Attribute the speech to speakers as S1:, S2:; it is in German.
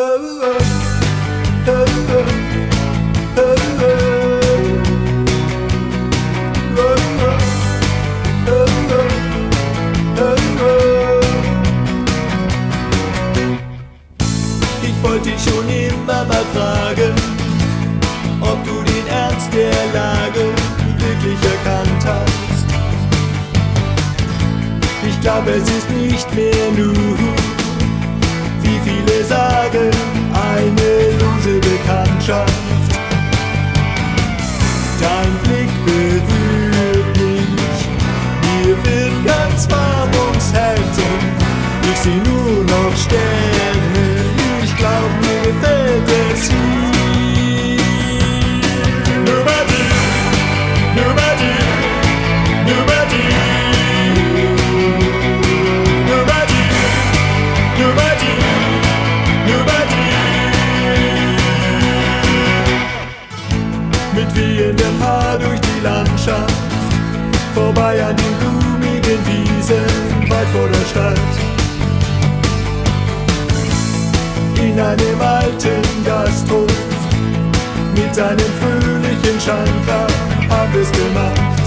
S1: Ich wollte dich schon immer mal fragen, ob du den Ernst der Lage wirklich erkannt hast. Ich glaube, es ist nicht mehr nur, wie viele sagen, eine lose Bekanntschaft. Dein Blick berührt mich, mir wird ganz warm ums Herz und ich seh nur noch Sterne. Ich glaub, mir gefällt es hier. Nur bei dir, nur bei dir, nur bei dir, nur bei dir, nur bei dir, nur bei dir. Mit wehendem Haar durch die Landschaft, vorbei an den blumigen Wiesen, weit vor der Stadt. In einem alten Gasthof, mit seinem fröhlichen Schanker, haben wir's gemacht.